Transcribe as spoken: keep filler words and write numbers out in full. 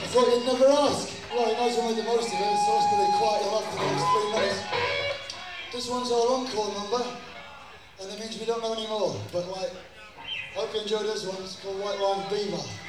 Thought you'd never ask. Well, he knows we'll make the most of it, so it's going to be quiet enough for the next three minutes. This one's our encore number, and it means we don't know any more. But like, hope you enjoy this one. It's called White Line Beaver.